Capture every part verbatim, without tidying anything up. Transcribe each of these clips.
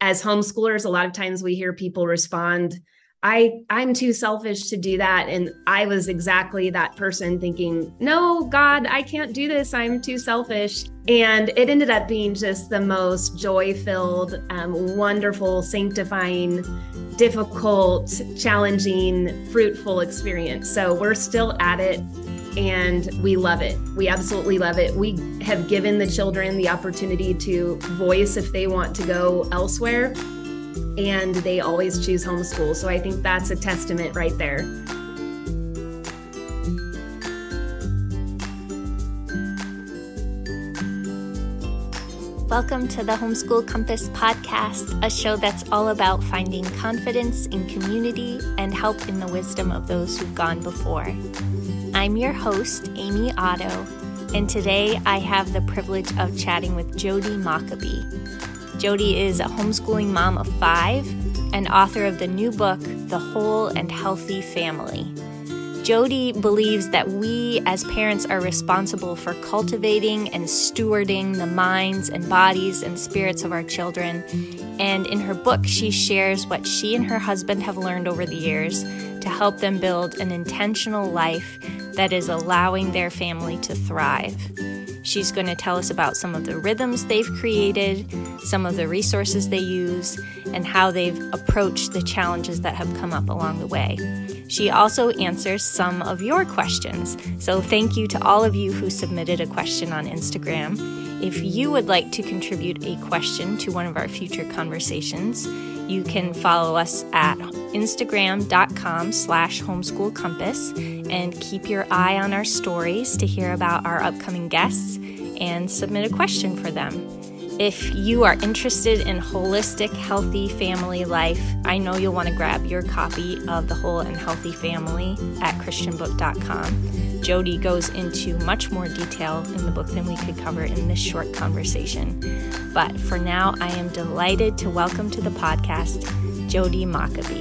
as homeschoolers, a lot of times we hear people respond, I, I'm too selfish to do that. And I was exactly that person thinking, no, God, I can't do this. I'm too selfish. And it ended up being just the most joy-filled, um, wonderful, sanctifying, difficult, challenging, fruitful experience. So we're still at it and we love it. We absolutely love it. We have given the children the opportunity to voice if they want to go elsewhere, and they always choose homeschool. So I think that's a testament right there. Welcome to the Homeschool Compass podcast, a show that's all about finding confidence in community and help in the wisdom of those who've gone before. I'm your host, Amy Otto, and today I have the privilege of chatting with Jody Mockabee. Jody is a homeschooling mom of five and author of the new book, The Whole and Healthy Family. Jody believes that we as parents are responsible for cultivating and stewarding the minds and bodies and spirits of our children. And in her book, she shares what she and her husband have learned over the years to help them build an intentional life that is allowing their family to thrive. She's going to tell us about some of the rhythms they've created, some of the resources they use, and how they've approached the challenges that have come up along the way. She also answers some of your questions. So thank you to all of you who submitted a question on Instagram. If you would like to contribute a question to one of our future conversations, you can follow us at instagram.com slash homeschoolcompass and keep your eye on our stories to hear about our upcoming guests and submit a question for them. If you are interested in holistic, healthy family life, I know you'll want to grab your copy of The Whole and Healthy Family at christian book dot com. Jody goes into much more detail in the book than we could cover in this short conversation. But for now, I am delighted to welcome to the podcast, Jody Mockabee.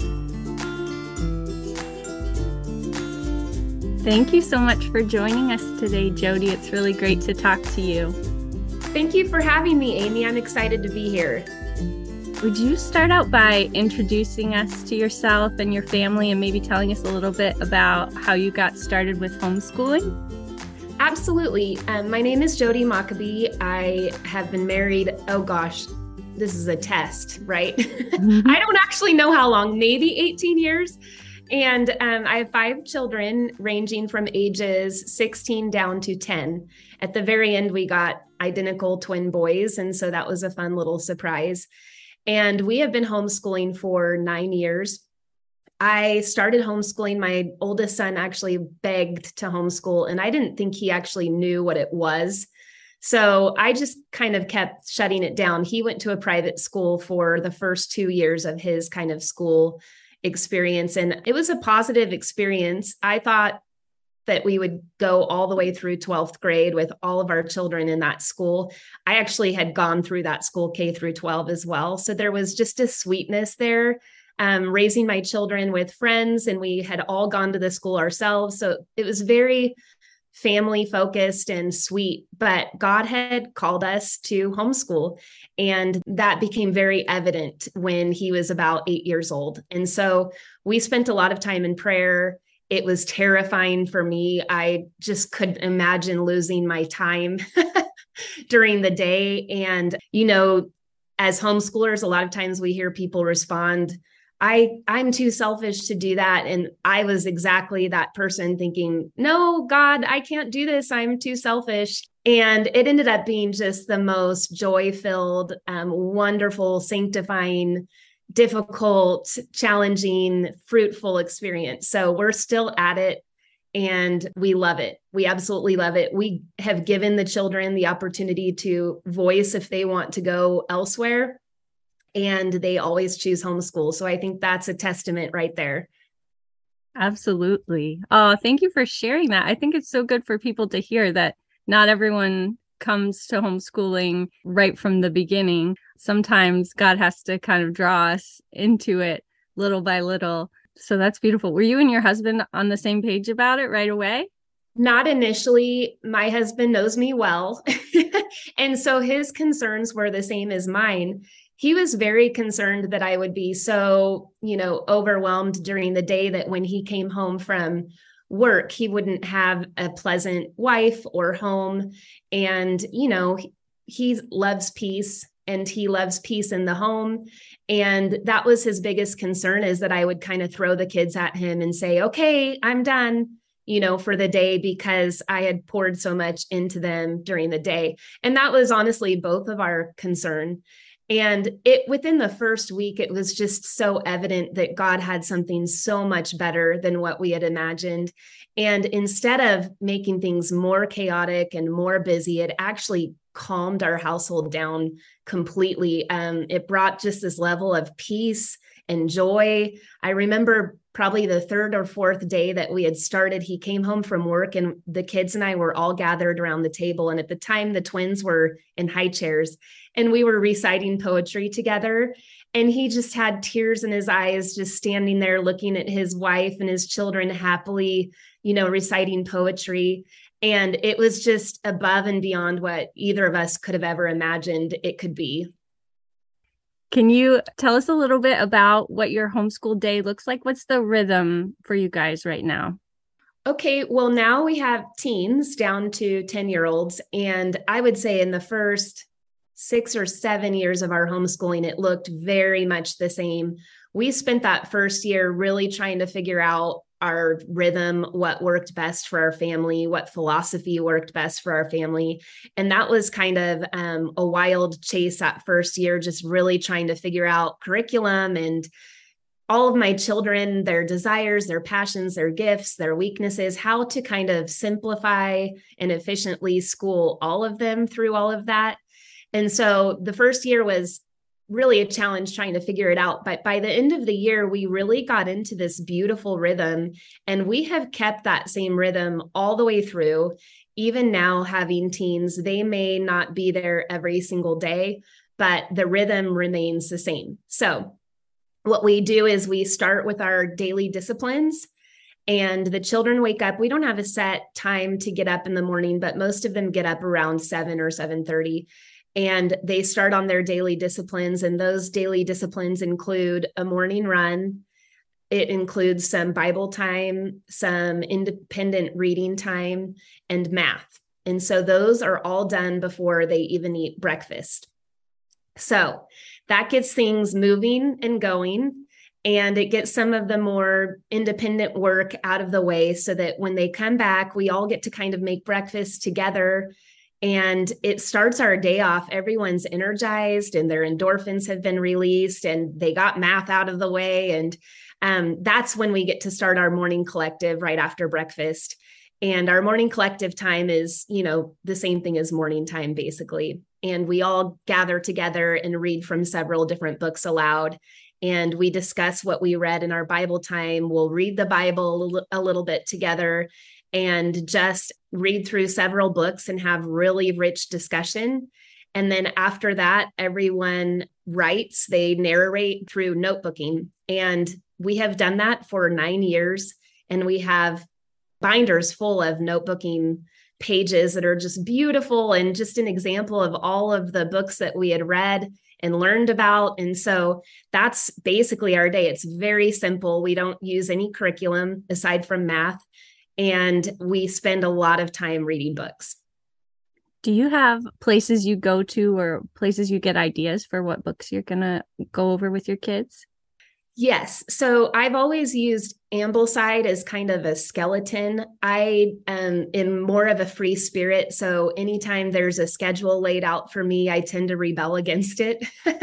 Thank you so much for joining us today, Jody. It's really great to talk to you. Thank you for having me, Amy. I'm excited to be here. Would you start out by introducing us to yourself and your family and maybe telling us a little bit about how you got started with homeschooling? Absolutely. Um, my name is Jody Mockabee. I have been married, oh gosh, this is a test, right? Mm-hmm. I don't actually know how long, maybe eighteen years. And um, I have five children ranging from ages sixteen down to ten. At the very end, we got identical twin boys. And so that was a fun little surprise. And we have been homeschooling for nine years. I started homeschooling. My oldest son actually begged to homeschool, and I didn't think he actually knew what it was. So I just kind of kept shutting it down. He went to a private school for the first two years of his kind of school experience, and it was a positive experience. I thought that we would go all the way through twelfth grade with all of our children in that school. I actually had gone through that school K through twelve as well. So there was just a sweetness there, um, raising my children with friends, and we had all gone to the school ourselves. So it was very family focused and sweet, but God had called us to homeschool. And that became very evident when he was about eight years old. And so we spent a lot of time in prayer. It was terrifying for me. I just couldn't imagine losing my time during the day. And, you know, as homeschoolers, a lot of times we hear people respond, I, I'm too selfish to do that. And I was exactly that person thinking, no, God, I can't do this. I'm too selfish. And it ended up being just the most joy-filled, um, wonderful, sanctifying, difficult, challenging, fruitful experience. So we're still at it and we love it. We absolutely love it. We have given the children the opportunity to voice if they want to go elsewhere, and they always choose homeschool. So I think that's a testament right there. Absolutely. Oh, thank you for sharing that. I think it's so good for people to hear that not everyone comes to homeschooling right from the beginning. Sometimes God has to kind of draw us into it little by little. So that's beautiful. Were you and your husband on the same page about it right away? Not initially. My husband knows me well. And so his concerns were the same as mine. He was very concerned that I would be so, you know, overwhelmed during the day that when he came home from work, he wouldn't have a pleasant wife or home. And, you know, he, he loves peace and he loves peace in the home. And that was his biggest concern, is that I would kind of throw the kids at him and say, okay, I'm done, you know, for the day, because I had poured so much into them during the day. And that was honestly both of our concern. And it within the first week, it was just so evident that God had something so much better than what we had imagined. And instead of making things more chaotic and more busy, it actually calmed our household down completely. Um, it brought just this level of peace and joy. I remember probably the third or fourth day that we had started, he came home from work and the kids and I were all gathered around the table. And at the time, the twins were in high chairs and we were reciting poetry together. And he just had tears in his eyes, just standing there looking at his wife and his children happily, you know, reciting poetry. And it was just above and beyond what either of us could have ever imagined it could be. Can you tell us a little bit about what your homeschool day looks like? What's the rhythm for you guys right now? Okay, well, now we have teens down to ten-year-olds. And I would say in the first six or seven years of our homeschooling, it looked very much the same. We spent that first year really trying to figure out our rhythm, what worked best for our family, what philosophy worked best for our family. And that was kind of um, a wild chase that first year, just really trying to figure out curriculum and all of my children, their desires, their passions, their gifts, their weaknesses, how to kind of simplify and efficiently school all of them through all of that. And so the first year was really a challenge trying to figure it out. But by the end of the year, we really got into this beautiful rhythm, and we have kept that same rhythm all the way through. Even now, having teens, they may not be there every single day, but the rhythm remains the same. So what we do is we start with our daily disciplines, and the children wake up. We don't have a set time to get up in the morning, but most of them get up around seven or seven thirty. And they start on their daily disciplines. And those daily disciplines include a morning run. It includes some Bible time, some independent reading time, and math. And so those are all done before they even eat breakfast. So that gets things moving and going. And it gets some of the more independent work out of the way so that when they come back, we all get to kind of make breakfast together. And it starts our day off. Everyone's energized and their endorphins have been released and they got math out of the way. And um, that's when we get to start our morning collective right after breakfast. And our morning collective time is, you know, the same thing as morning time, basically. And we all gather together and read from several different books aloud. And we discuss what we read in our Bible time. We'll read the Bible a little bit together and just read through several books and have really rich discussion. And then after that, everyone writes, they narrate through notebooking. And we have done that for nine years. And we have binders full of notebooking pages that are just beautiful and just an example of all of the books that we had read and learned about. And so that's basically our day. It's very simple. We don't use any curriculum aside from math. And we spend a lot of time reading books. Do you have places you go to or places you get ideas for what books you're going to go over with your kids? Yes. So I've always used Ambleside as kind of a skeleton. I um, am more of a free spirit. So anytime there's a schedule laid out for me, I tend to rebel against it.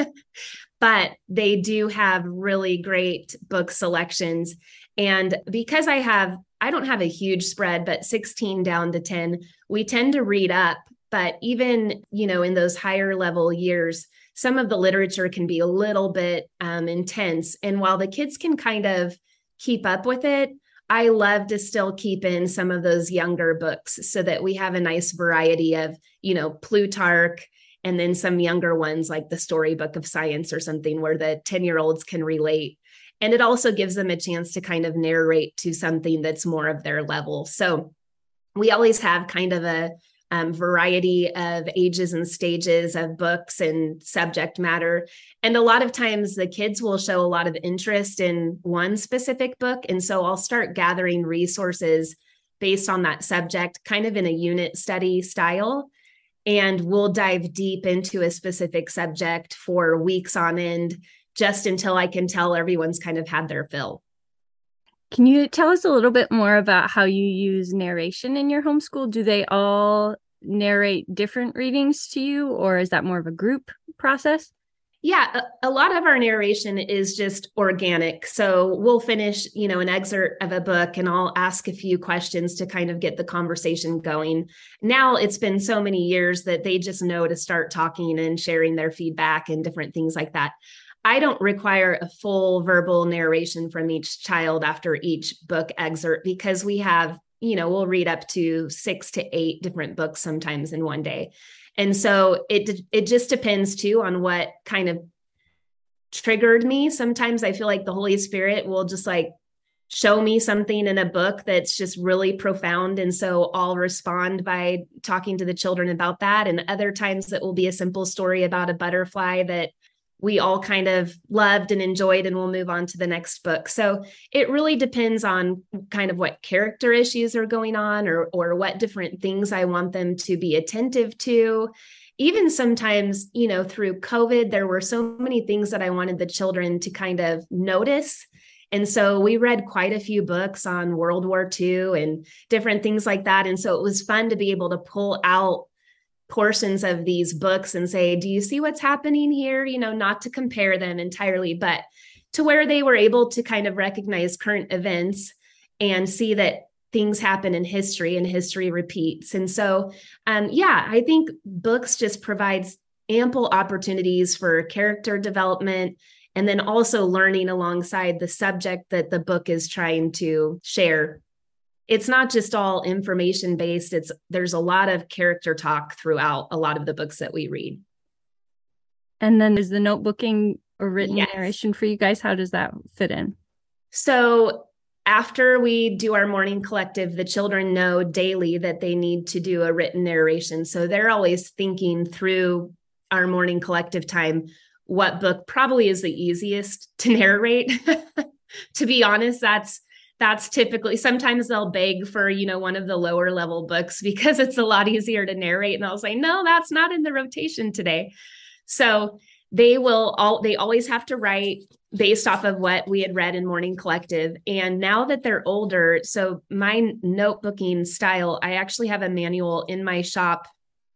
But they do have really great book selections. And because I have, I don't have a huge spread, but sixteen down to ten, we tend to read up. But even, you know, in those higher level years, some of the literature can be a little bit um, intense. And while the kids can kind of keep up with it, I love to still keep in some of those younger books so that we have a nice variety of, you know, Plutarch, and then some younger ones like the Storybook of Science or something where the ten-year-olds can relate. And it also gives them a chance to kind of narrate to something that's more of their level. So we always have kind of a um, variety of ages and stages of books and subject matter. And a lot of times the kids will show a lot of interest in one specific book. And so I'll start gathering resources based on that subject, kind of in a unit study style. And we'll dive deep into a specific subject for weeks on end, just until I can tell everyone's kind of had their fill. Can you tell us a little bit more about how you use narration in your homeschool? Do they all narrate different readings to you, or is that more of a group process? Yeah, a, a lot of our narration is just organic. So we'll finish, you know, an excerpt of a book and I'll ask a few questions to kind of get the conversation going. Now it's been so many years that they just know to start talking and sharing their feedback and different things like that. I don't require a full verbal narration from each child after each book excerpt because we have, you know, we'll read up to six to eight different books sometimes in one day. And so it it just depends too on what kind of triggered me. Sometimes I feel like the Holy Spirit will just like show me something in a book that's just really profound. And so I'll respond by talking to the children about that. And other times it will be a simple story about a butterfly that we all kind of loved and enjoyed, and we'll move on to the next book. So it really depends on kind of what character issues are going on, or, or what different things I want them to be attentive to. Even sometimes, you know, through COVID, there were so many things that I wanted the children to kind of notice. And so we read quite a few books on World War Two and different things like that. And so it was fun to be able to pull out portions of these books and say, do you see what's happening here? You know, not to compare them entirely, but to where they were able to kind of recognize current events and see that things happen in history and history repeats. And so, um, yeah, I think books just provides ample opportunities for character development and then also learning alongside the subject that the book is trying to share. It's not just all information based. It's there's a lot of character talk throughout a lot of the books that we read. And then is the notebooking or written Yes. narration for you guys? How does that fit in? So after we do our morning collective, the children know daily that they need to do a written narration. So they're always thinking through our morning collective time, what book probably is the easiest to narrate. To be honest, that's That's typically, sometimes they'll beg for, you know, one of the lower level books because it's a lot easier to narrate. And I'll say, no, that's not in the rotation today. So they will all, they always have to write based off of what we had read in Morning Collective. And now that they're older, so my notebooking style, I actually have a manual in my shop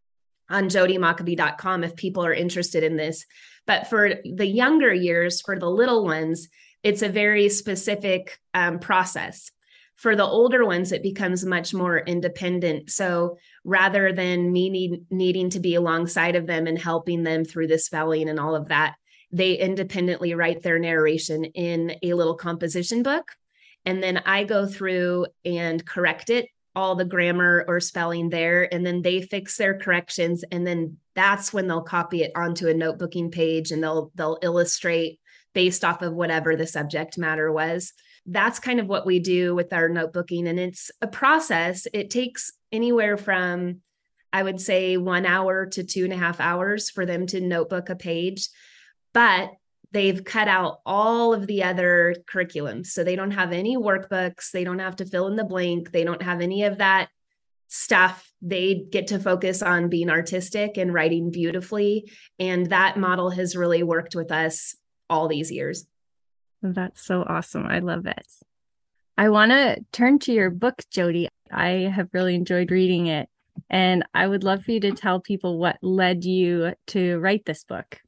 on jody maccabee dot com if people are interested in this. But for the younger years, for the little ones, it's a very specific um, process. For the older ones, it becomes much more independent. So rather than me need, needing to be alongside of them and helping them through the spelling and all of that, they independently write their narration in a little composition book. And then I go through and correct it, all the grammar or spelling there, and then they fix their corrections. And then that's when they'll copy it onto a notebooking page and they'll they'll illustrate based off of whatever the subject matter was. That's kind of what we do with our notebooking. And it's a process. It takes anywhere from, I would say, one hour to two and a half hours for them to notebook a page. But they've cut out all of the other curriculums. So they don't have any workbooks. They don't have to fill in the blank. They don't have any of that stuff. They get to focus on being artistic and writing beautifully. And that model has really worked with us all these years. That's so awesome. I love it. I want to turn to your book, Jody. I have really enjoyed reading it. And I would love for you to tell people what led you to write this book.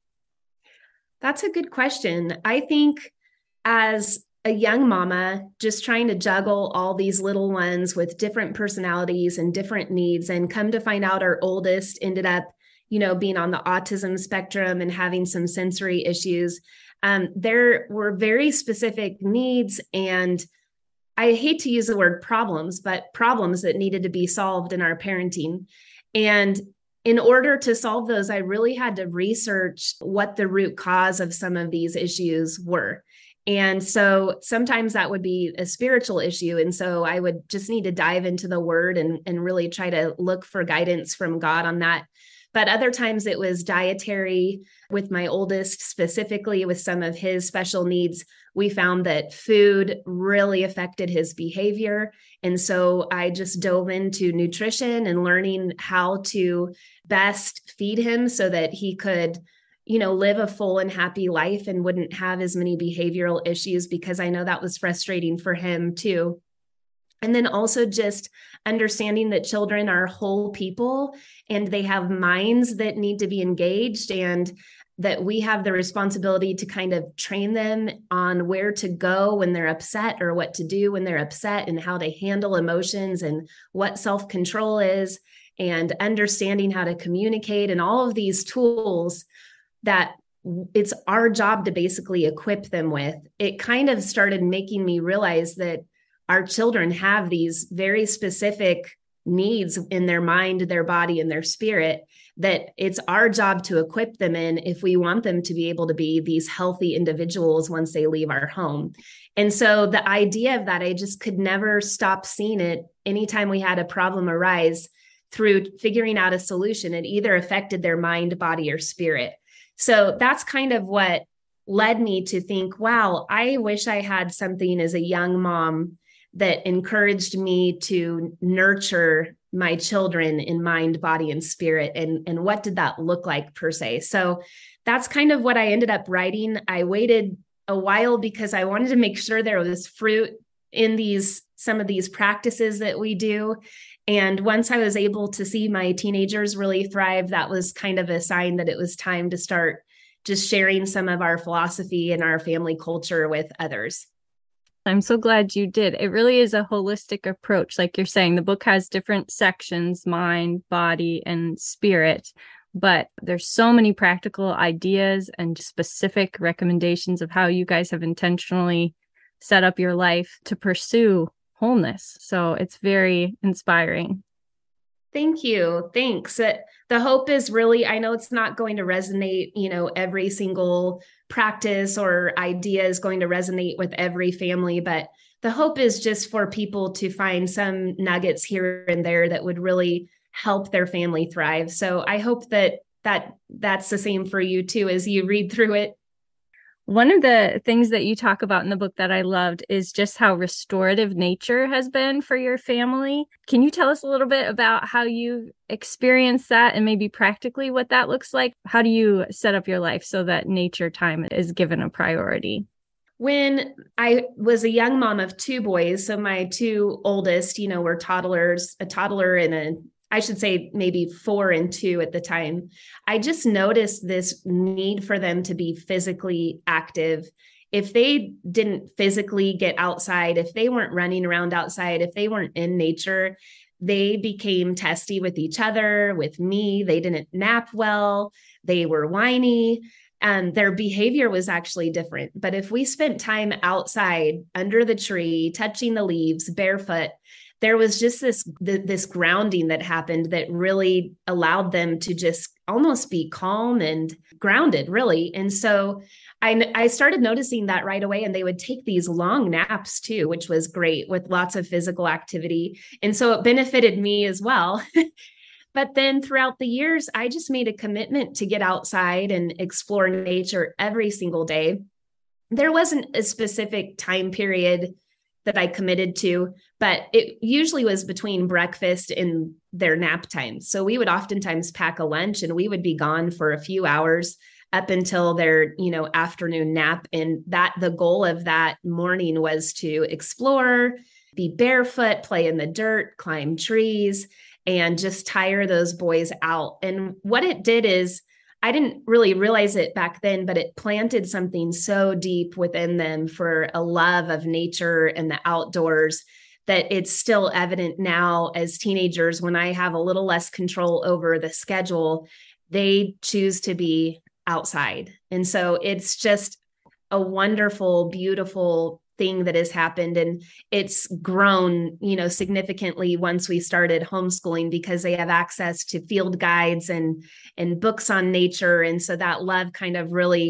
That's a good question. I think as a young mama, just trying to juggle all these little ones with different personalities and different needs, and come to find out our oldest ended up, you know, being on the autism spectrum and having some sensory issues. Um, there were very specific needs, and I hate to use the word problems, but problems that needed to be solved in our parenting. And in order to solve those, I really had to research what the root cause of some of these issues were. And so sometimes that would be a spiritual issue. And so I would just need to dive into the word and, and really try to look for guidance from God on that. But other times it was dietary. With my oldest, specifically with some of his special needs, we found that food really affected his behavior. And so I just dove into nutrition and learning how to best feed him so that he could, you know, live a full and happy life and wouldn't have as many behavioral issues, because I know that was frustrating for him too. And then also just understanding that children are whole people and they have minds that need to be engaged, and that we have the responsibility to kind of train them on where to go when they're upset, or what to do when they're upset, and how to handle emotions, and what self-control is, and understanding how to communicate, and all of these tools that it's our job to basically equip them with. It kind of started making me realize that our children have these very specific needs in their mind, their body, and their spirit, that it's our job to equip them in if we want them to be able to be these healthy individuals once they leave our home. And so the idea of that, I just could never stop seeing it. Anytime we had a problem arise, through figuring out a solution, it either affected their mind, body, or spirit. So that's kind of what led me to think, wow, I wish I had something as a young mom that encouraged me to nurture my children in mind, body, and spirit. And, and what did that look like per se? So that's kind of what I ended up writing. I waited a while because I wanted to make sure there was fruit in these, some of these practices that we do. And once I was able to see my teenagers really thrive, that was kind of a sign that it was time to start just sharing some of our philosophy and our family culture with others. I'm so glad you did. It really is a holistic approach. Like you're saying, the book has different sections: mind, body, and spirit. But there's so many practical ideas and specific recommendations of how you guys have intentionally set up your life to pursue wholeness. So it's very inspiring. Thank you. Thanks. The hope is really, I know it's not going to resonate, you know, every single practice or idea is going to resonate with every family, but the hope is just for people to find some nuggets here and there that would really help their family thrive. So I hope that that that's the same for you too, as you read through it. One of the things that you talk about in the book that I loved is just how restorative nature has been for your family. Can you tell us a little bit about how you experience that, and maybe practically what that looks like? How do you set up your life so that nature time is given a priority? When I was a young mom of two boys, so my two oldest, you know, were toddlers, a toddler and a I should say maybe four and two at the time, I just noticed this need for them to be physically active. If they didn't physically get outside, if they weren't running around outside, if they weren't in nature, they became testy with each other, with me. They didn't nap well. They were whiny. And their behavior was actually different. But if we spent time outside under the tree, touching the leaves, barefoot, there was just this, this grounding that happened that really allowed them to just almost be calm and grounded, really. And so I, I started noticing that right away. And they would take these long naps too, which was great, with lots of physical activity. And so it benefited me as well. But then throughout the years, I just made a commitment to get outside and explore nature every single day. There wasn't a specific time period that I committed to, but it usually was between breakfast and their nap time. So we would oftentimes pack a lunch and we would be gone for a few hours up until their, you know, afternoon nap. And that the goal of that morning was to explore, be barefoot, play in the dirt, climb trees, and just tire those boys out. And what it did is, I didn't really realize it back then, but it planted something so deep within them for a love of nature and the outdoors that it's still evident now as teenagers. When I have a little less control over the schedule, they choose to be outside. And so it's just a wonderful, beautiful thing that has happened. And it's grown, you know, significantly once we started homeschooling, because they have access to field guides and, and books on nature. And so that love kind of really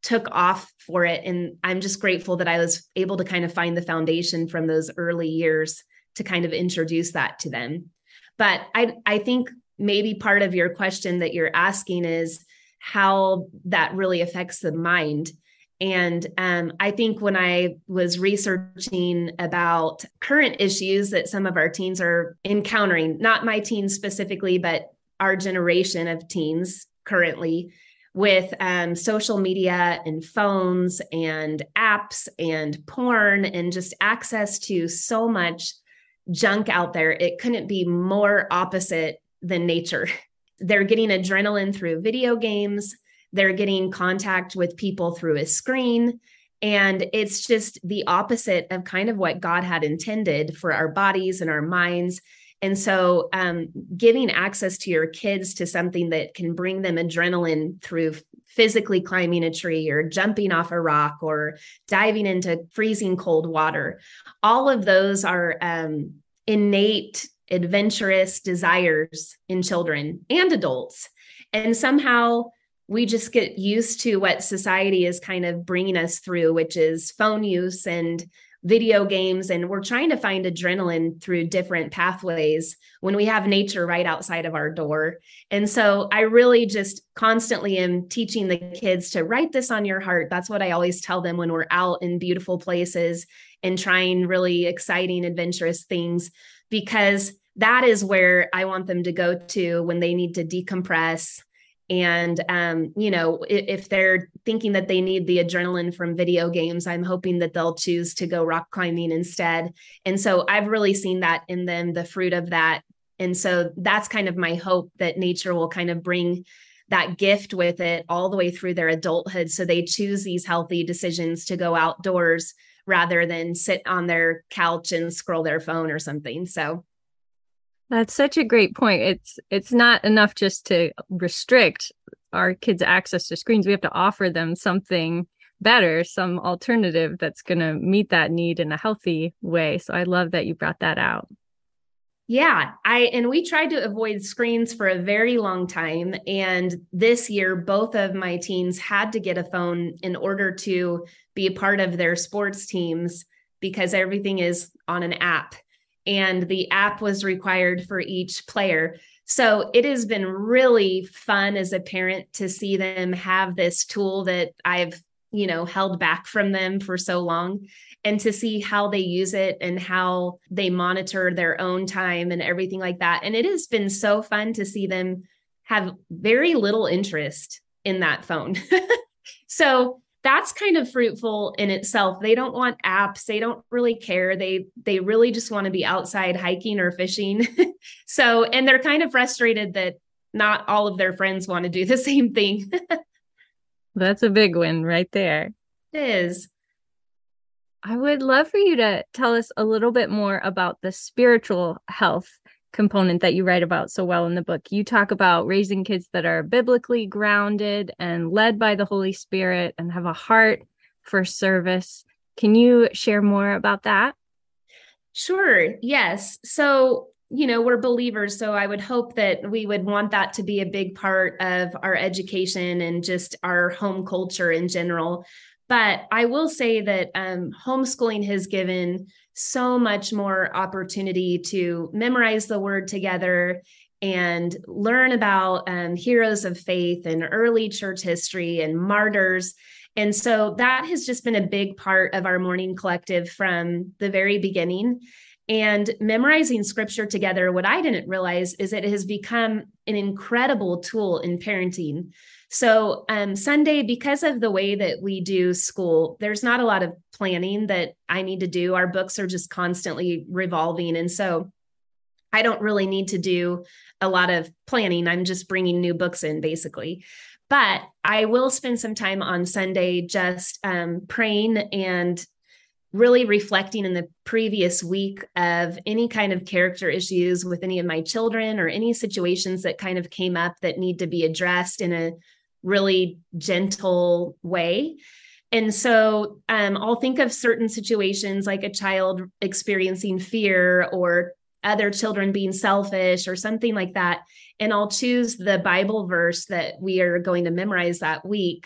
took off for it. And I'm just grateful that I was able to kind of find the foundation from those early years to kind of introduce that to them. But I, I think maybe part of your question that you're asking is how that really affects the mind. And um, I think when I was researching about current issues that some of our teens are encountering, not my teens specifically, but our generation of teens currently, with um, social media and phones and apps and porn and just access to so much junk out there, it couldn't be more opposite than nature. They're getting adrenaline through video games. They're getting contact with people through a screen. And it's just the opposite of kind of what God had intended for our bodies and our minds. And so um, giving access to your kids to something that can bring them adrenaline through physically climbing a tree or jumping off a rock or diving into freezing cold water, all of those are um, innate, adventurous desires in children and adults. And somehow we just get used to what society is kind of bringing us through, which is phone use and video games. And we're trying to find adrenaline through different pathways when we have nature right outside of our door. And so I really just constantly am teaching the kids to write this on your heart. That's what I always tell them when we're out in beautiful places and trying really exciting, adventurous things, because that is where I want them to go to when they need to decompress. And, um, you know, if, if they're thinking that they need the adrenaline from video games, I'm hoping that they'll choose to go rock climbing instead. And so I've really seen that in them, the fruit of that. And so that's kind of my hope, that nature will kind of bring that gift with it all the way through their adulthood. So they choose these healthy decisions to go outdoors rather than sit on their couch and scroll their phone or something. So that's such a great point. It's it's not enough just to restrict our kids' access to screens. We have to offer them something better, some alternative that's going to meet that need in a healthy way. So I love that you brought that out. Yeah, I and we tried to avoid screens for a very long time. And this year, both of my teens had to get a phone in order to be a part of their sports teams, because everything is on an app. And the app was required for each player. So it has been really fun as a parent to see them have this tool that I've, you know, held back from them for so long, and to see how they use it and how they monitor their own time and everything like that. And it has been so fun to see them have very little interest in that phone. So that's kind of fruitful in itself. They don't want apps. They don't really care. They they really just want to be outside hiking or fishing. So, and they're kind of frustrated that not all of their friends want to do the same thing. That's a big win right there. It is. I would love for you to tell us a little bit more about the spiritual health component that you write about so well in the book. You talk about raising kids that are biblically grounded and led by the Holy Spirit and have a heart for service. Can you share more about that? Sure. Yes. So, you know, we're believers, so I would hope that we would want that to be a big part of our education and just our home culture in general. But I will say that um, homeschooling has given so much more opportunity to memorize the word together and learn about um, heroes of faith and early church history and martyrs. And so that has just been a big part of our morning collective from the very beginning. And memorizing scripture together, what I didn't realize is it has become an incredible tool in parenting. So um, Sunday, because of the way that we do school, there's not a lot of planning that I need to do. Our books are just constantly revolving. And so I don't really need to do a lot of planning. I'm just bringing new books in, basically. But I will spend some time on Sunday just um, praying and really reflecting in the previous week of any kind of character issues with any of my children or any situations that kind of came up that need to be addressed in a really gentle way. And so um, I'll think of certain situations like a child experiencing fear or other children being selfish or something like that. And I'll choose the Bible verse that we are going to memorize that week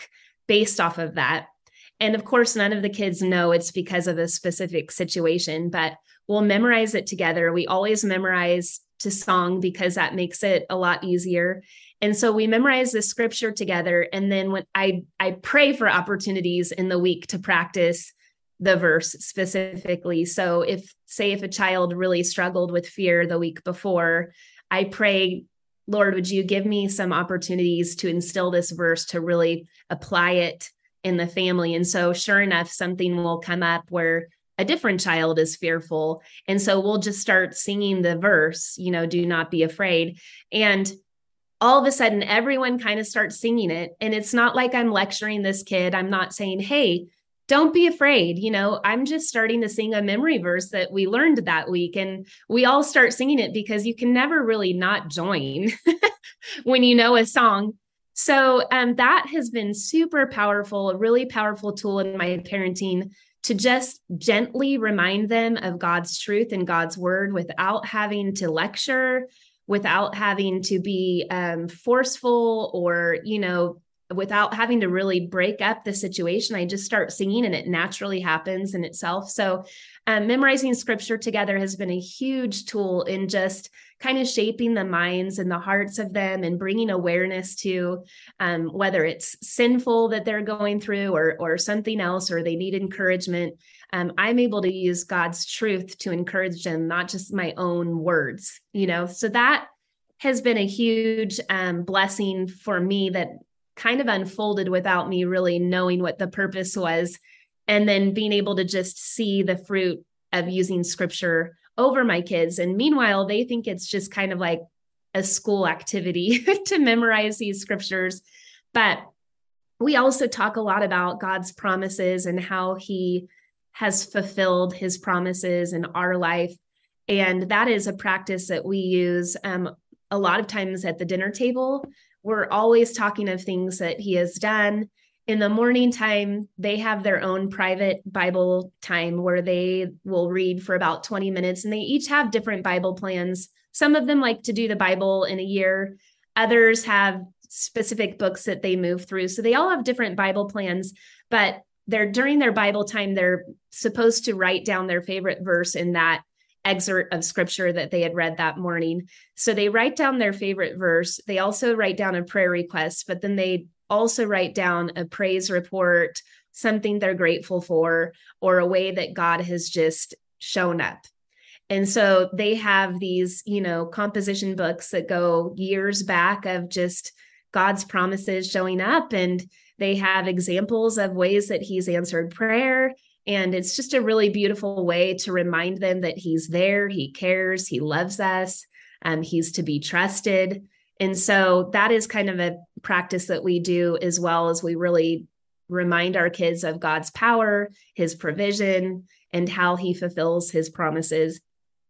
based off of that. And of course, none of the kids know it's because of a specific situation, but we'll memorize it together. We always memorize to song because that makes it a lot easier. And so we memorize the scripture together. And then when I, I pray for opportunities in the week to practice the verse specifically. So if, say, if a child really struggled with fear the week before, I pray, Lord, would you give me some opportunities to instill this verse to really apply it in the family? And so sure enough, something will come up where a different child is fearful. And so we'll just start singing the verse, you know, do not be afraid. And all of a sudden, everyone kind of starts singing it. And it's not like I'm lecturing this kid. I'm not saying, hey, don't be afraid. You know, I'm just starting to sing a memory verse that we learned that week. And we all start singing it because you can never really not join when you know a song. So um, that has been super powerful, a really powerful tool in my parenting to just gently remind them of God's truth and God's word without having to lecture, without having to be um, forceful or, you know, without having to really break up the situation. I just start singing and it naturally happens in itself. So um, memorizing scripture together has been a huge tool in just kind of shaping the minds and the hearts of them and bringing awareness to um, whether it's sinful that they're going through or, or something else, or they need encouragement. Um, I'm able to use God's truth to encourage them, not just my own words, you know, so that has been a huge um, blessing for me that kind of unfolded without me really knowing what the purpose was. And then being able to just see the fruit of using scripture over my kids. And meanwhile, they think it's just kind of like a school activity to memorize these scriptures. But we also talk a lot about God's promises and how he has fulfilled his promises in our life. And that is a practice that we use um, a lot of times at the dinner table. We're always talking of things that he has done. In the morning time, they have their own private Bible time where they will read for about twenty minutes, and they each have different Bible plans. Some of them like to do the Bible in a year. Others have specific books that they move through. So they all have different Bible plans, but they're during their Bible time, they're supposed to write down their favorite verse in that excerpt of scripture that they had read that morning. So they write down their favorite verse. They also write down a prayer request, but then they also write down a praise report, something they're grateful for, or a way that God has just shown up. And so they have these, you know, composition books that go years back of just God's promises showing up. And they have examples of ways that he's answered prayer. And it's just a really beautiful way to remind them that he's there, he cares, he loves us, um, he's to be trusted. And so that is kind of a practice that we do, as well as we really remind our kids of God's power, his provision, and how he fulfills his promises.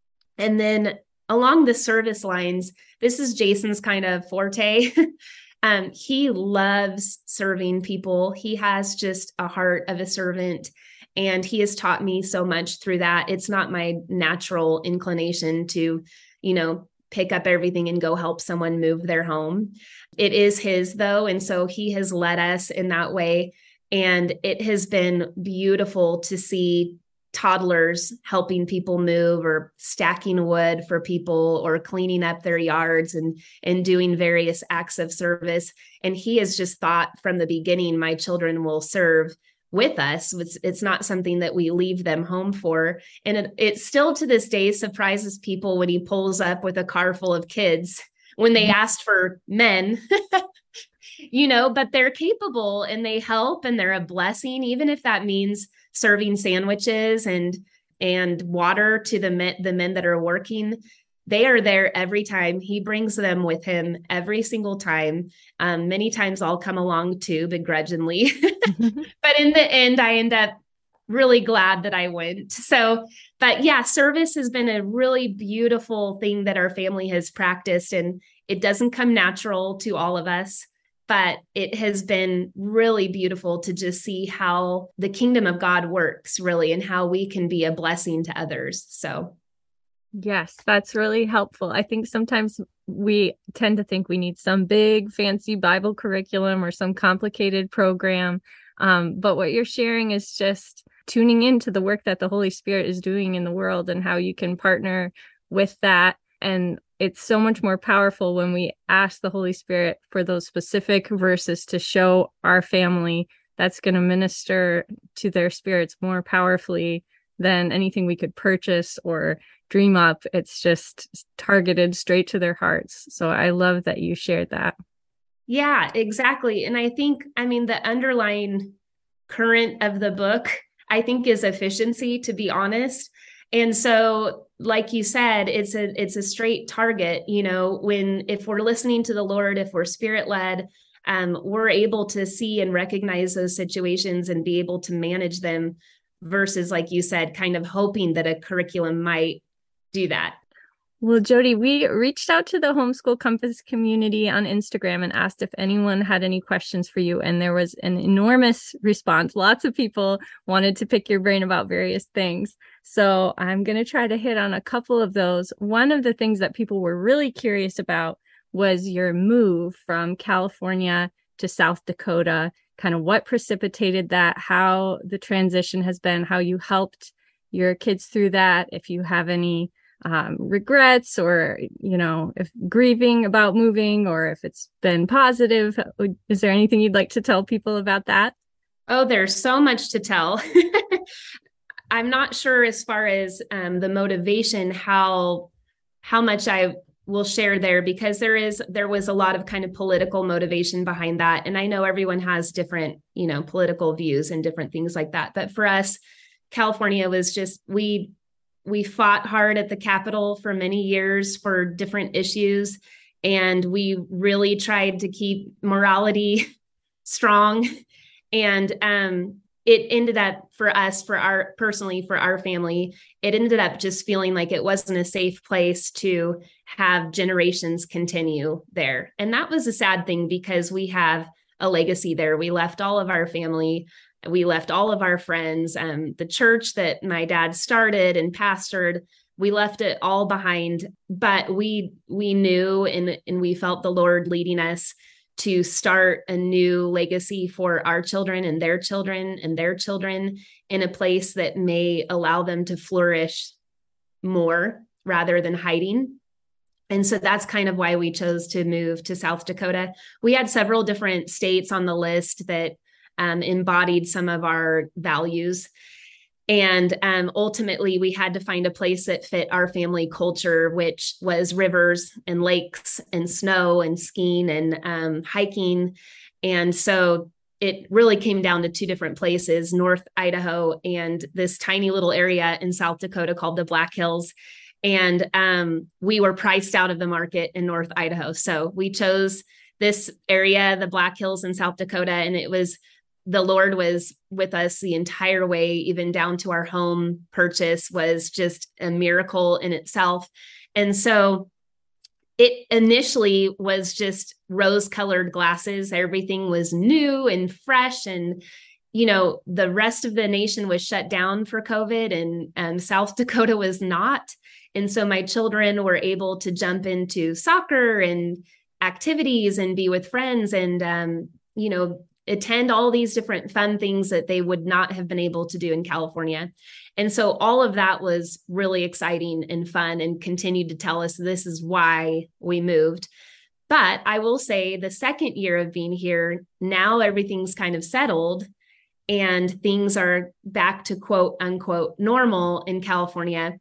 And then along the service lines, this is Jason's kind of forte. um, he loves serving people. He has just a heart of a servant. And he has taught me so much through that. It's not my natural inclination to, you know, pick up everything and go help someone move their home. It is his, though. And so he has led us in that way. And it has been beautiful to see toddlers helping people move, or stacking wood for people, or cleaning up their yards, and, and doing various acts of service. And he has just thought from the beginning, my children will serve with us. It's, it's not something that we leave them home for. And it, it still to this day surprises people when he pulls up with a car full of kids when they asked for men, you know, but they're capable and they help and they're a blessing, even if that means serving sandwiches and, and water to the men, the men that are working. They are there every time. He brings them with him every single time. Um, many times I'll come along too, begrudgingly. But in the end, I end up really glad that I went. So, but yeah, service has been a really beautiful thing that our family has practiced. And it doesn't come natural to all of us, but it has been really beautiful to just see how the kingdom of God works, really, and how we can be a blessing to others. So Yes, that's really helpful. I think sometimes we tend to think we need some big fancy Bible curriculum or some complicated program. Um, but what you're sharing is just tuning into the work that the Holy Spirit is doing in the world and how you can partner with that. And it's so much more powerful when we ask the Holy Spirit for those specific verses to show our family that's going to minister to their spirits more powerfully than anything we could purchase or dream up. It's just targeted straight to their hearts. So I love that you shared that. Yeah, exactly. And I think, I mean, the underlying current of the book, I think, is efficiency, to be honest. And so, like you said, it's a it's a straight target. You know, when if we're listening to the Lord, if we're spirit led, um, we're able to see and recognize those situations and be able to manage them versus, like you said, kind of hoping that a curriculum might do that. Well, Jody, we reached out to the Homeschool Compass community on Instagram and asked if anyone had any questions for you. And there was an enormous response. Lots of people wanted to pick your brain about various things. So I'm going to try to hit on a couple of those. One of the things that people were really curious about was your move from California to South Dakota, kind of what precipitated that, how the transition has been, how you helped your kids through that, if you have any um, regrets or, you know, if grieving about moving or if it's been positive. Is there anything you'd like to tell people about that? Oh, there's so much to tell. I'm not sure as far as um, the motivation, how how much I will share there, because there is there was a lot of kind of political motivation behind that. And I know everyone has different, you know, political views and different things like that. But for us, California was just, we we fought hard at the Capitol for many years for different issues. And we really tried to keep morality strong. And um, it ended up for us, for our personally, for our family, it ended up just feeling like it wasn't a safe place to have generations continue there. And that was a sad thing because we have a legacy there. We left all of our family. We left all of our friends, um, the church that my dad started and pastored. We left it all behind, but we we knew and, and we felt the Lord leading us to start a new legacy for our children and their children and their children in a place that may allow them to flourish more rather than hiding. And so that's kind of why we chose to move to South Dakota. We had several different states on the list that um, embodied some of our values. And um, ultimately, we had to find a place that fit our family culture, which was rivers and lakes and snow and skiing and um, hiking. And so it really came down to two different places, North Idaho and this tiny little area in South Dakota called the Black Hills. And um, we were priced out of the market in North Idaho. So we chose this area, the Black Hills in South Dakota, and it was the Lord was with us the entire way, even down to our home purchase, was just a miracle in itself. And so it initially was just rose-colored glasses. Everything was new and fresh. And, you know, the rest of the nation was shut down for COVID, and, and South Dakota was not. And so my children were able to jump into soccer and activities and be with friends and, um, you know, attend all these different fun things that they would not have been able to do in California. And so all of that was really exciting and fun and continued to tell us this is why we moved. But I will say the second year of being here, now everything's kind of settled and things are back to quote unquote normal in California.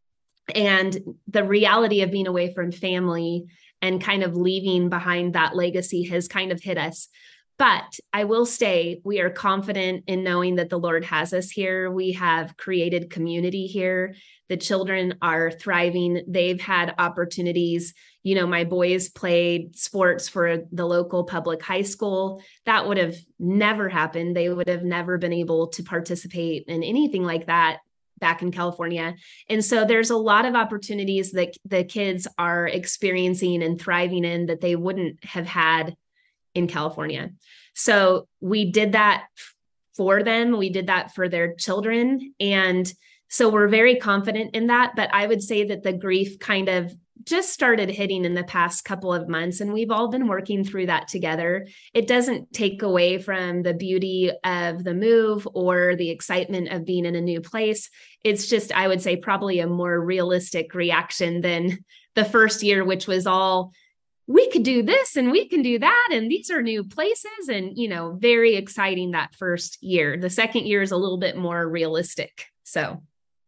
And the reality of being away from family and kind of leaving behind that legacy has kind of hit us. But I will say we are confident in knowing that the Lord has us here. We have created community here. The children are thriving. They've had opportunities. You know, my boys played sports for the local public high school. That would have never happened. They would have never been able to participate in anything like that back in California. And so there's a lot of opportunities that the kids are experiencing and thriving in that they wouldn't have had in California. So we did that for them. We did that for their children. And So we're very confident in that. But I would say that the grief kind of just started hitting in the past couple of months, and we've all been working through that together. It doesn't take away from the beauty of the move or the excitement of being in a new place. It's just, I would say, probably a more realistic reaction than the first year, which was all, we could do this and we can do that, and these are new places, and, you know, very exciting that first year. The second year is a little bit more realistic. So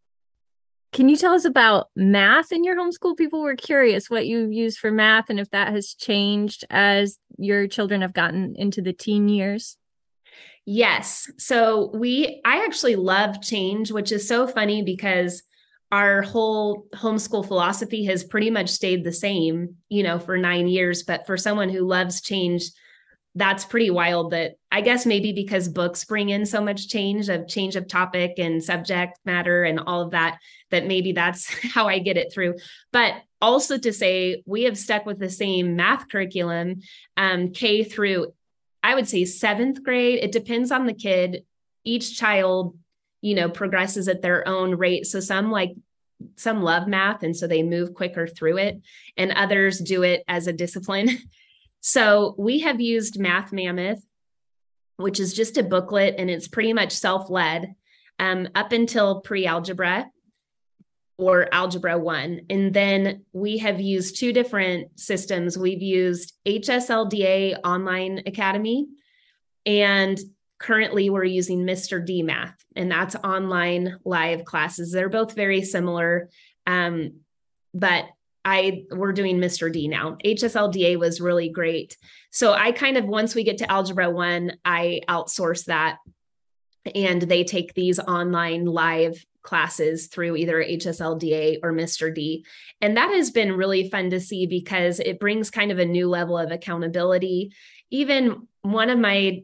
can you tell us about math in your homeschool? People were curious what you use for math and if that has changed as your children have gotten into the teen years. Yes. So we, I actually love change, which is so funny because our whole homeschool philosophy has pretty much stayed the same, you know, for nine years. But for someone who loves change, that's pretty wild. That I guess maybe because books bring in so much change of change of topic and subject matter and all of that, that maybe that's how I get it through. But also to say, we have stuck with the same math curriculum, um, K through, I would say seventh grade. It depends on the kid. Each child, you know, progresses at their own rate. So some like, some love math, and so they move quicker through it, and others do it as a discipline. So we have used Math Mammoth, which is just a booklet, and it's pretty much self-led um, up until pre-algebra or algebra one. And then we have used two different systems. We've used H S L D A Online Academy, and currently we're using Mister D Math, and that's online live classes. They're both very similar, um, but I we're doing Mister D now. H S L D A was really great. So I kind of, once we get to Algebra one, I outsource that, and they take these online live classes through either H S L D A or Mister D. And that has been really fun to see because it brings kind of a new level of accountability. Even one of my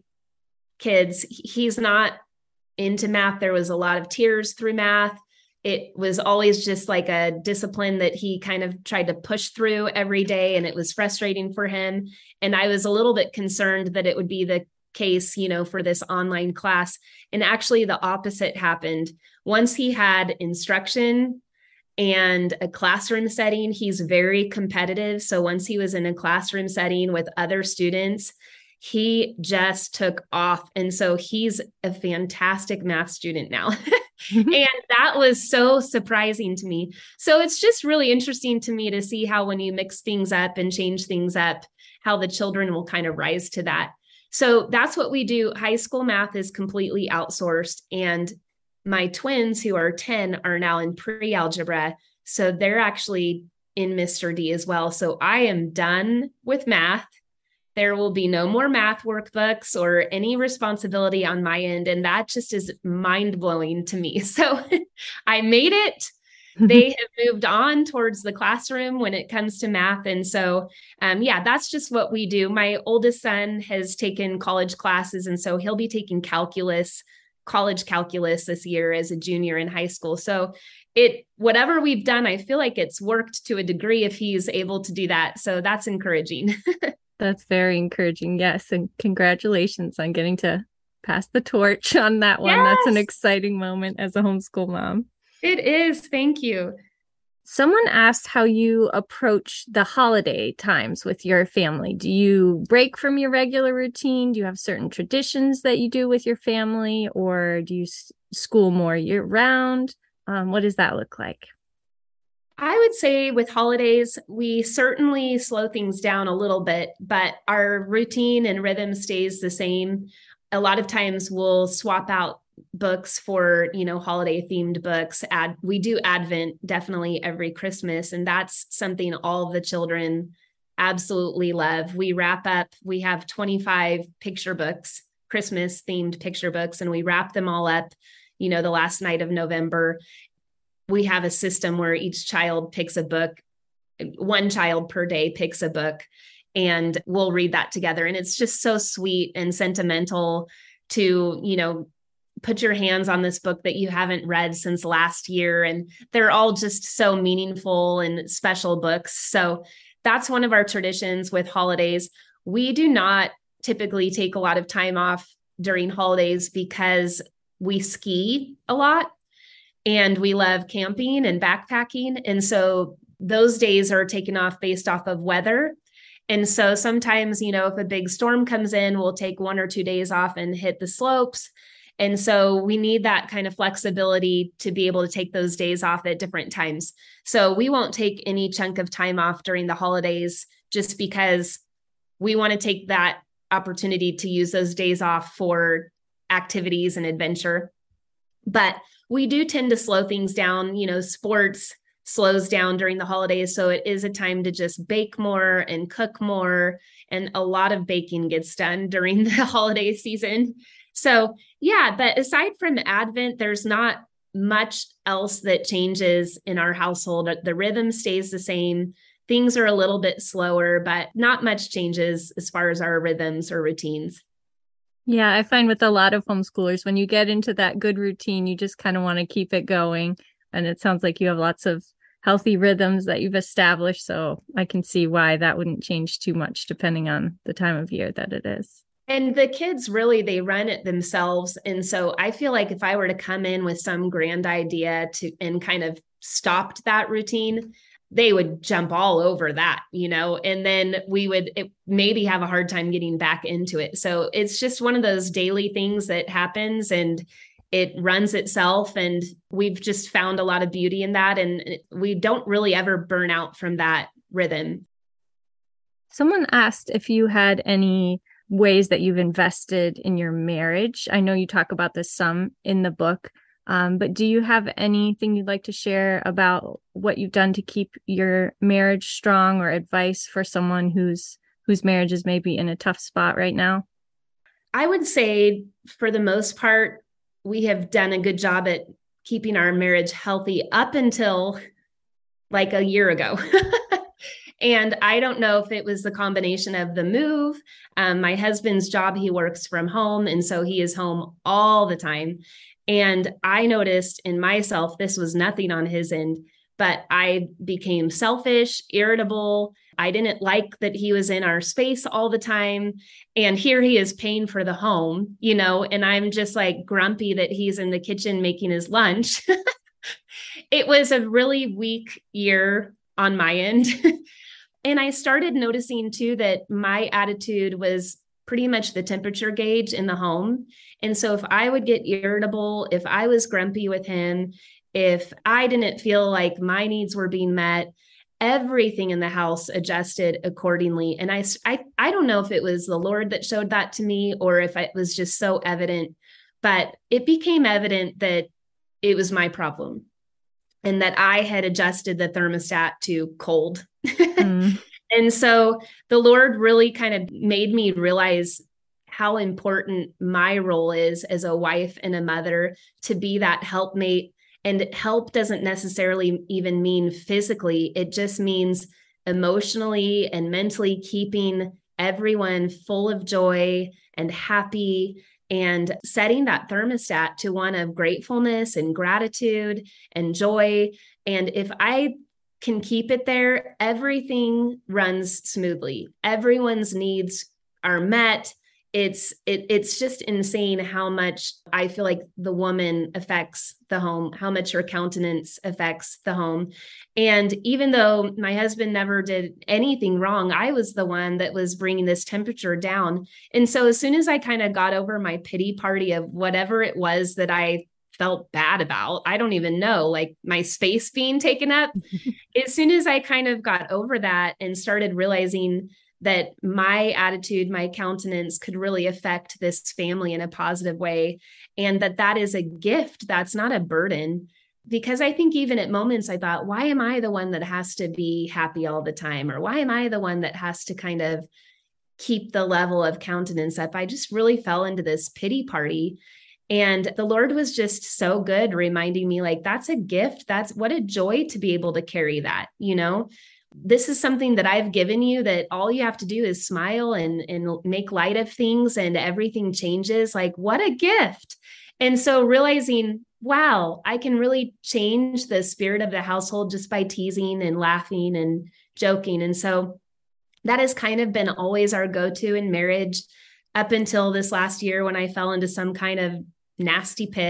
kids, he's not into math. There was a lot of tears through math. It was always just like a discipline that he kind of tried to push through every day, and it was frustrating for him. And I was a little bit concerned that it would be the case, you know, for this online class. And actually the opposite happened. Once he had instruction and a classroom setting, he's very competitive. So once he was in a classroom setting with other students, he just took off. And so he's a fantastic math student now. And that was so surprising to me. So it's just really interesting to me to see how when you mix things up and change things up, how the children will kind of rise to that. So that's what we do. High school math is completely outsourced. And my twins, who are ten, are now in pre-algebra. So they're actually in Mister D as well. So I am done with math. There will be no more math workbooks or any responsibility on my end. And that just is mind-blowing to me. So I made it. They have moved on towards the classroom when it comes to math. And so, um, yeah, that's just what we do. My oldest son has taken college classes, and so he'll be taking calculus, college calculus this year as a junior in high school. So it, whatever we've done, I feel like it's worked to a degree if he's able to do that. So that's encouraging. That's very encouraging. Yes. And congratulations on getting to pass the torch on that one. Yes. That's an exciting moment as a homeschool mom. It is. Thank you. Someone asked how you approach the holiday times with your family. Do you break from your regular routine? Do you have certain traditions that you do with your family, or do you s- school more year round? Um, what does that look like? I would say with holidays, we certainly slow things down a little bit, but our routine and rhythm stays the same. A lot of times we'll swap out books for, you know, holiday themed books. Ad, we do Advent definitely every Christmas, and that's something all of the children absolutely love. We wrap up, we have twenty-five picture books, Christmas themed picture books, and we wrap them all up, you know, the last night of November. We have a system where each child picks a book, one child per day picks a book, and we'll read that together. And it's just so sweet and sentimental to, you know, put your hands on this book that you haven't read since last year. And they're all just so meaningful and special books. So that's one of our traditions with holidays. We do not typically take a lot of time off during holidays because we ski a lot. and we love camping and backpacking. And so those days are taken off based off of weather. And so sometimes, you know, if a big storm comes in, we'll take one or two days off and hit the slopes. And so we need that kind of flexibility to be able to take those days off at different times. So we won't take any chunk of time off during the holidays just because we want to take that opportunity to use those days off for activities and adventure. But we do tend to slow things down. You know, sports slows down during the holidays. So it is a time to just bake more and cook more. And a lot of baking gets done during the holiday season. So yeah, but aside from Advent, there's not much else that changes in our household. The rhythm stays the same. Things are a little bit slower, but not much changes as far as our rhythms or routines. Yeah, I find with a lot of homeschoolers, when you get into that good routine, you just kind of want to keep it going. And it sounds like you have lots of healthy rhythms that you've established. So I can see why that wouldn't change too much depending on the time of year that it is. And the kids really, they run it themselves. And so I feel like if I were to come in with some grand idea to and kind of stopped that routine, they would jump all over that, you know, and then we would it, maybe have a hard time getting back into it. So it's just one of those daily things that happens and it runs itself. And we've just found a lot of beauty in that. And we don't really ever burn out from that rhythm. Someone asked if you had any ways that you've invested in your marriage. I know you talk about this some in the book, um, but do you have anything you'd like to share about what you've done to keep your marriage strong, or advice for someone whose whose marriage is maybe in a tough spot right now? I would say for the most part, we have done a good job at keeping our marriage healthy up until like a year ago. And I don't know if it was the combination of the move. Um, my husband's job, he works from home. And so he is home all the time. And I noticed in myself, this was nothing on his end, but I became selfish, irritable. I didn't like that he was in our space all the time. And here he is paying for the home, you know, and I'm just like grumpy that he's in the kitchen making his lunch. It was a really weak year on my end. And I started noticing too that my attitude was pretty much the temperature gauge in the home. And so if I would get irritable, if I was grumpy with him, if I didn't feel like my needs were being met, everything in the house adjusted accordingly. And I, I, I don't know if it was the Lord that showed that to me or if it was just so evident, but it became evident that it was my problem and that I had adjusted the thermostat to cold. Mm. And so the Lord really kind of made me realize how important my role is as a wife and a mother, to be that helpmate. And help doesn't necessarily even mean physically. It just means emotionally and mentally keeping everyone full of joy and happy, and setting that thermostat to one of gratefulness and gratitude and joy. And if I can keep it there, everything runs smoothly. Everyone's needs are met. It's it, it's just insane how much I feel like the woman affects the home, how much her countenance affects the home. And even though my husband never did anything wrong, I was the one that was bringing this temperature down. And so as soon as I kind of got over my pity party of whatever it was that I felt bad about, I don't even know, like my space being taken up, as soon as I kind of got over that and started realizing that my attitude, my countenance could really affect this family in a positive way. And that that is a gift. That's not a burden. Because I think even at moments I thought, why am I the one that has to be happy all the time? Or why am I the one that has to kind of keep the level of countenance up? I just really fell into this pity party. And the Lord was just so good, reminding me like, that's a gift. That's what a joy to be able to carry that, you know? This is something that I've given you, that all you have to do is smile and, and make light of things and everything changes. Like, what a gift. And so realizing, wow, I can really change the spirit of the household just by teasing and laughing and joking. And so that has kind of been always our go-to in marriage up until this last year when I fell into some kind of nasty pit.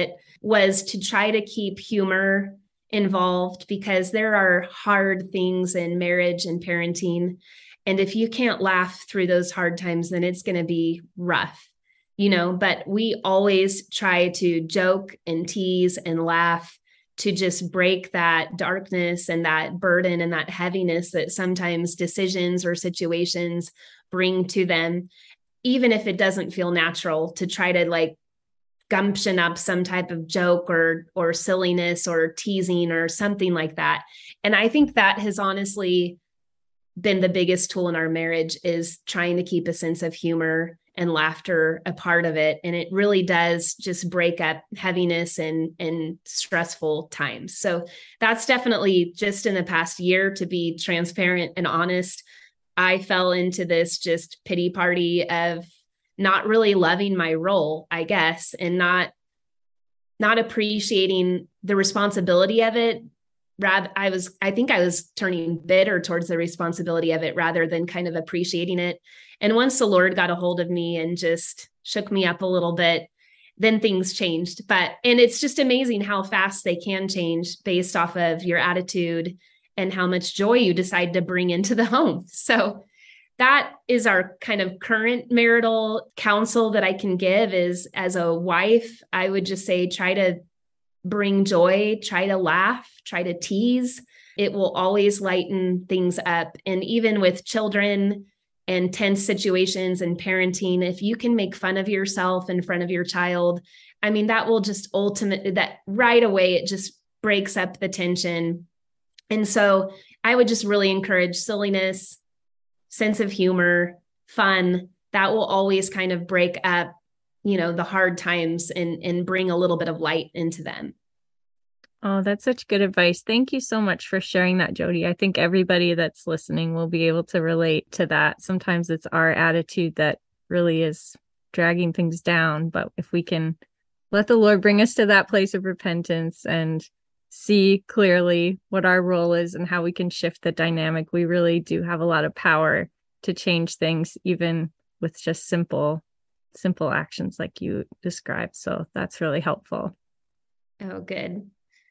was to try to keep humor involved, because there are hard things in marriage and parenting. And if you can't laugh through those hard times, then it's going to be rough, you know, but we always try to joke and tease and laugh to just break that darkness and that burden and that heaviness that sometimes decisions or situations bring to them, even if it doesn't feel natural, to try to like gumption up some type of joke or or silliness or teasing or something like that. And I think that has honestly been the biggest tool in our marriage, is trying to keep a sense of humor and laughter a part of it. And it really does just break up heaviness and, and stressful times. So that's definitely, just in the past year, to be transparent and honest, I fell into this just pity party of not really loving my role, I guess, and not, not appreciating the responsibility of it. Rather, I was, I think I was turning bitter towards the responsibility of it rather than kind of appreciating it. And once the Lord got a hold of me and just shook me up a little bit, then things changed. But, and it's just amazing how fast they can change based off of your attitude and how much joy you decide to bring into the home. So that is our kind of current marital counsel that I can give, is, as a wife, I would just say, try to bring joy, try to laugh, try to tease. It will always lighten things up. And even with children and tense situations and parenting, if you can make fun of yourself in front of your child, I mean, that will just ultimately, that right away, it just breaks up the tension. And so I would just really encourage silliness, sense of humor, fun. That will always kind of break up, you know, the hard times and, and bring a little bit of light into them. Oh, that's such good advice. Thank you so much for sharing that, Jody. I think everybody that's listening will be able to relate to that. Sometimes it's our attitude that really is dragging things down, but if we can let the Lord bring us to that place of repentance and see clearly what our role is and how we can shift the dynamic, we really do have a lot of power to change things, even with just simple simple actions like you described. So that's really helpful. Oh, good.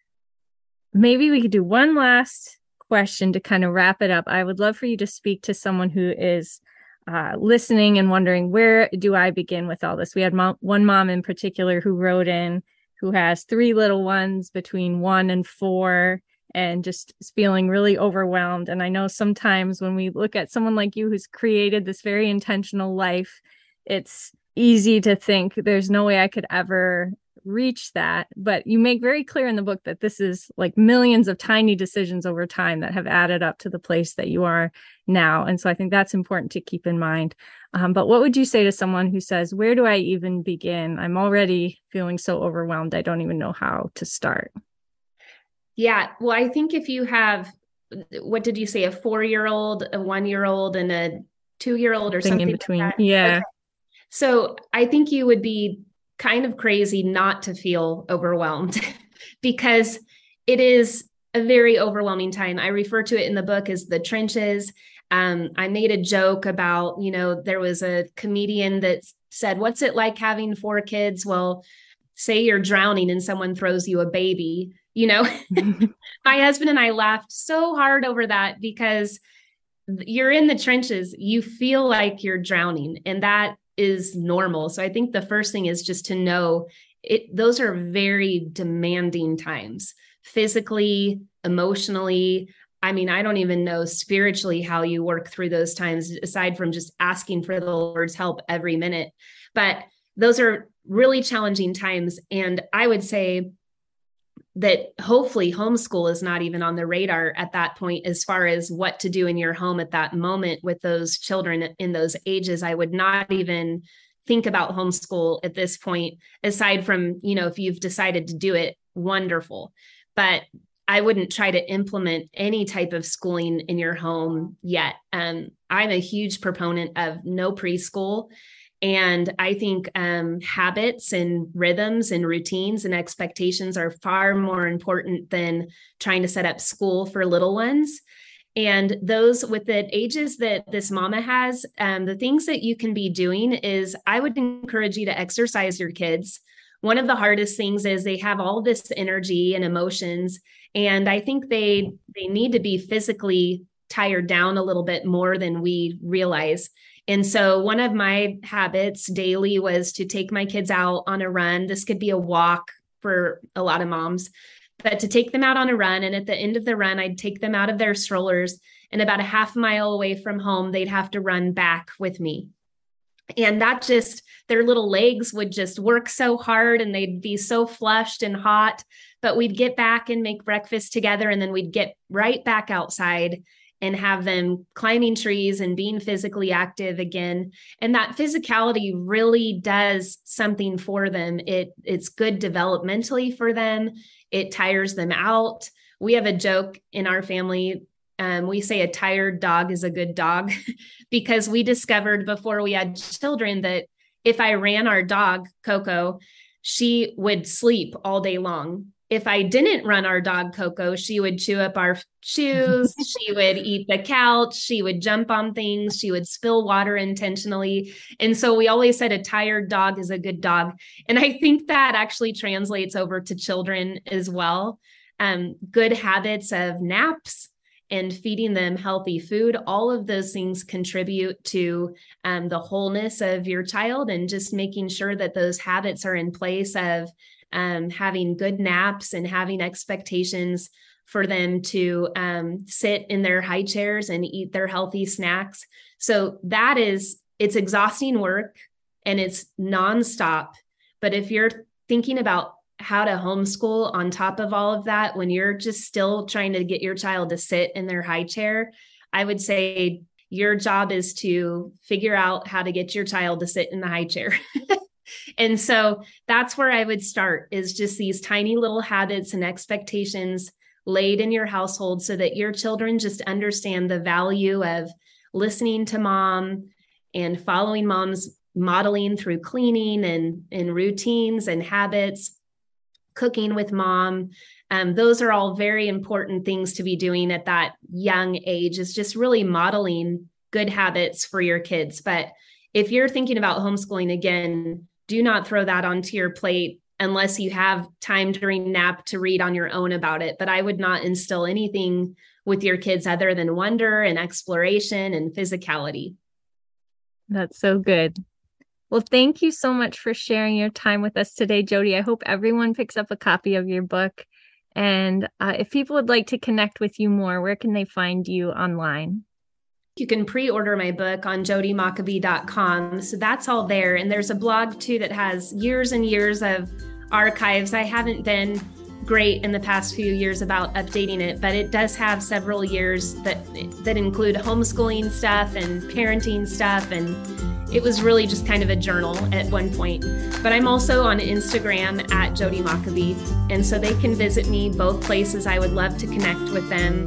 Maybe we could do one last question to kind of wrap it up. I would love for you to speak to someone who is uh, listening and wondering, where do I begin with all this? We had mom, one mom in particular who wrote in, who has three little ones between one and four, and just feeling really overwhelmed. And I know sometimes when we look at someone like you who's created this very intentional life, it's easy to think there's no way I could ever reach that. But you make very clear in the book that this is like millions of tiny decisions over time that have added up to the place that you are now. And so I think that's important to keep in mind. Um, but what would you say to someone who says, where do I even begin? I'm already feeling so overwhelmed. I don't even know how to start. Yeah. Well, I think if you have, what did you say, a four-year-old, a one-year-old, and a two-year-old or Thing something in between. like that? Yeah. Okay. So I think you would be kind of crazy not to feel overwhelmed because it is a very overwhelming time. I refer to it in the book as the trenches. Um, I made a joke about, you know, there was a comedian that said, what's it like having four kids? Well, say you're drowning and someone throws you a baby, you know. My husband and I laughed so hard over that because you're in the trenches. You feel like you're drowning, and that is normal. So I think the first thing is just to know it, those are very demanding times, physically, emotionally. I mean, I don't even know spiritually how you work through those times, aside from just asking for the Lord's help every minute. But those are really challenging times. And I would say that hopefully homeschool is not even on the radar at that point, as far as what to do in your home at that moment with those children in those ages. I would not even think about homeschool at this point, aside from, you know, if you've decided to do it, wonderful. But I wouldn't try to implement any type of schooling in your home yet. Um, I'm a huge proponent of no preschool. And I think um, habits and rhythms and routines and expectations are far more important than trying to set up school for little ones. And those with the ages that this mama has, um, the things that you can be doing is, I would encourage you to exercise your kids one of the hardest things is they have all this energy and emotions. And I think they, they need to be physically tired down a little bit more than we realize. And so one of my habits daily was to take my kids out on a run. This could be a walk for a lot of moms, but to take them out on a run. And at the end of the run, I'd take them out of their strollers, and about a half mile away from home, they'd have to run back with me. And that just, their little legs would just work so hard and they'd be so flushed and hot, but we'd get back and make breakfast together. And then we'd get right back outside and have them climbing trees and being physically active again. And that physicality really does something for them. It, it's good developmentally for them. It tires them out. We have a joke in our family. Um, we say a tired dog is a good dog because we discovered before we had children that if I ran our dog, Coco, she would sleep all day long. If I didn't run our dog, Coco, she would chew up our shoes. She would eat the couch. She would jump on things. She would spill water intentionally. And so we always said a tired dog is a good dog. And I think that actually translates over to children as well. Um, good habits of naps and feeding them healthy food, all of those things contribute to um, the wholeness of your child, and just making sure that those habits are in place of Um, having good naps and having expectations for them to um, sit in their high chairs and eat their healthy snacks. So that is, it's exhausting work and it's nonstop. But if you're thinking about how to homeschool on top of all of that, when you're just still trying to get your child to sit in their high chair, I would say your job is to figure out how to get your child to sit in the high chair. And so that's where I would start, is just these tiny little habits and expectations laid in your household so that your children just understand the value of listening to mom and following mom's modeling through cleaning and, and routines and habits, cooking with mom. Um, those are all very important things to be doing at that young age, is just really modeling good habits for your kids. But if you're thinking about homeschooling again, do not throw that onto your plate unless you have time during nap to read on your own about it. But I would not instill anything with your kids other than wonder and exploration and physicality. That's so good. Well, thank you so much for sharing your time with us today, Jody. I hope everyone picks up a copy of your book. And uh, if people would like to connect with you more, where can they find you online? You can pre-order my book on jody maccabee dot com. So that's all there. And there's a blog too that has years and years of archives. I haven't been great in the past few years about updating it, but it does have several years that that include homeschooling stuff and parenting stuff. And it was really just kind of a journal at one point. But I'm also on Instagram at Jody Maccabee. And so they can visit me both places. I would love to connect with them.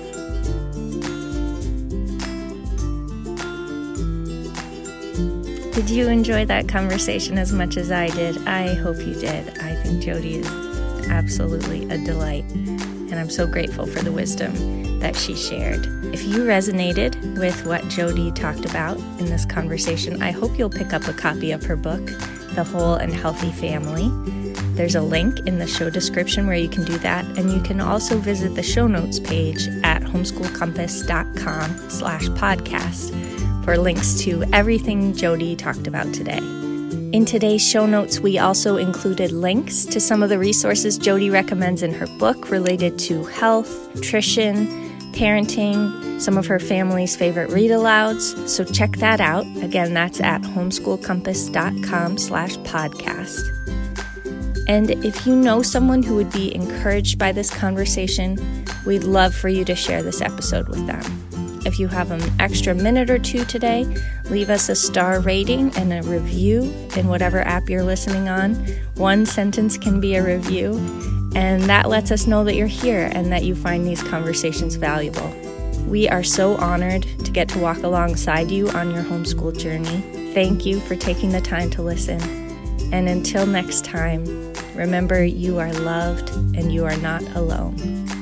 Did you enjoy that conversation as much as I did? I hope you did. I think Jody is absolutely a delight, and I'm so grateful for the wisdom that she shared. If you resonated with what Jody talked about in this conversation, I hope you'll pick up a copy of her book, The Whole and Healthy Family. There's a link in the show description where you can do that, and you can also visit the show notes page at homeschoolcompass.com slash podcast for links to everything Jody talked about today. In today's show notes, we also included links to some of the resources Jody recommends in her book related to health, nutrition, parenting, some of her family's favorite read-alouds. So check that out. Again, that's at homeschoolcompass.com slash podcast. And if you know someone who would be encouraged by this conversation, we'd love for you to share this episode with them. If you have an extra minute or two today, leave us a star rating and a review in whatever app you're listening on. One sentence can be a review, and that lets us know that you're here and that you find these conversations valuable. We are so honored to get to walk alongside you on your homeschool journey. Thank you for taking the time to listen. And until next time, remember you are loved and you are not alone.